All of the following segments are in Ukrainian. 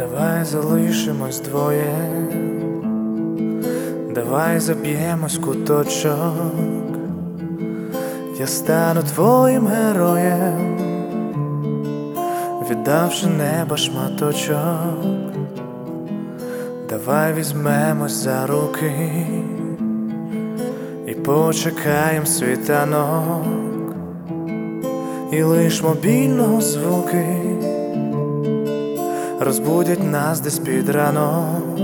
Давай залишимось двоє, давай заб'ємось куточок, я стану твоїм героєм, віддавши неба шматочок. Давай візьмемось за руки і почекаєм світанок, і лиш мобільного звуки розбудять нас десь під ранок.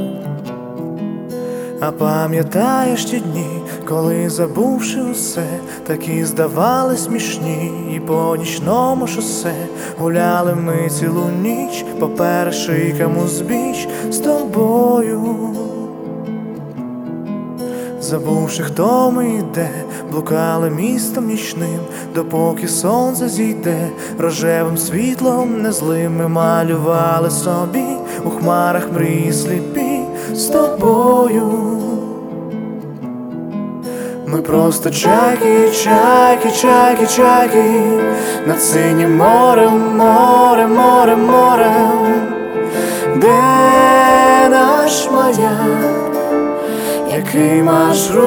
А пам'ятаєш ті дні, коли, забувши усе, такі здавали смішні, і по нічному шосе гуляли ми цілу ніч по перешийкам узбіч з тобою. Забувши, хто ми і де, блукали містом нічним, допоки сонце зійде, рожевим світлом незлим ми малювали собі у хмарах мрії сліпі з тобою. Ми просто чайки, чайки, чайки, чайки над синім морем, морем, морем, морем. Де наш маяк? Який маршрут?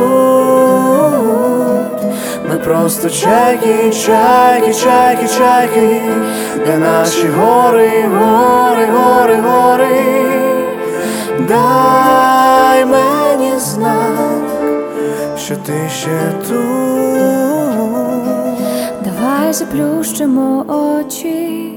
Ми просто чайки, чайки, чайки, чайки, де наші гори, гори, гори, гори. Дай мені знак, що ти ще тут. Давай заплющимо очі,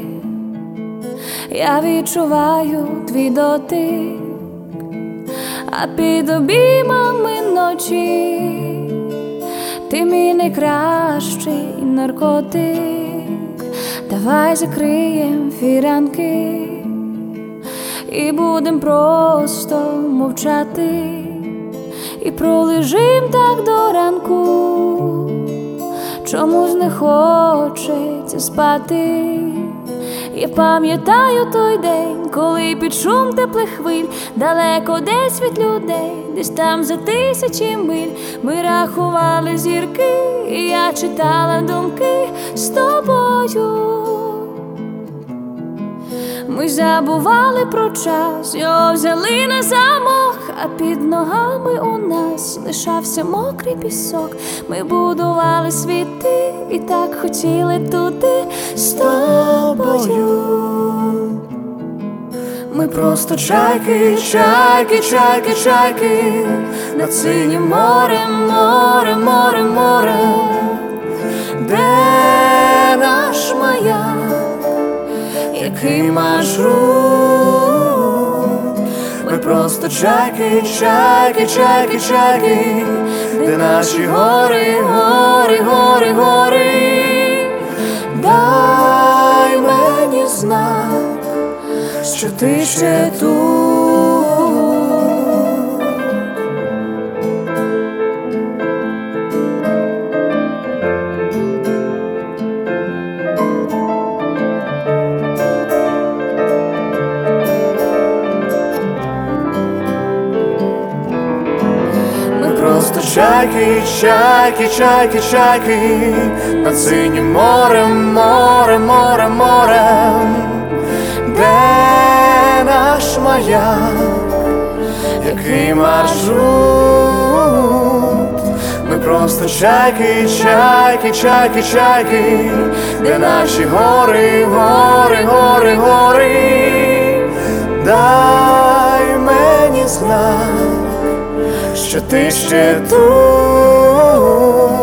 я відчуваю твій дотик, а під обіймами ночі ти мій найкращий наркотик. Давай закриєм фіранки і будем просто мовчати, і пролежим так до ранку, чомусь не хочеться спати. Я пам'ятаю той день, коли під шум теплих хвиль, далеко десь від людей, десь там за тисячі миль, ми рахували зірки, і я читала думки з тобою. Ми забували про час, його взяли на замок, а під ногами у нас лишався мокрий пісок. Ми будували світи і так хотіли туди з тобою. Ми просто чайки, чайки, чайки, чайки над синім морем, морем, морем, морем. Де наш маяк? Який маршрут? Ми просто чайки, чайки, чайки, чайки, де наші гори, гори, гори, гори. Дай мені знак, що ти ще тут. Просто чайки, чайки, чайки, чайки над синім морем, морем, морем, морем. Де наш маяк? Який маршрут? Ми просто чайки, чайки, чайки, чайки, де наші гори, гори, гори, гори. Дай мені знак, що ти ще тут.